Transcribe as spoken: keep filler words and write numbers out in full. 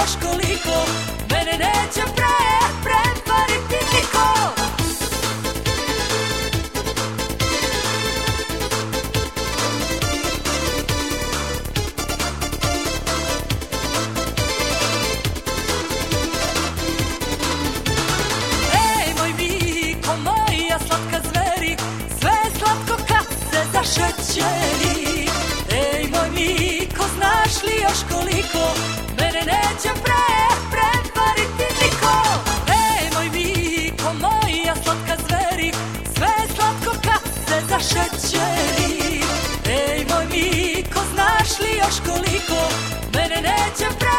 još koliko, mene neće pre, prevariti niko. Ej, moj Miko, moja slatka zveri, sve je slatko kad se zašećeri. Ej, moj Miko, znaš li još koliko, mene neće pre, prevariti niko. Ej, moj Miko, moja slatka zveri, sve je slatko kad se zašećeri. Ej, moj Miko, znaš li još koliko, mene neće pre,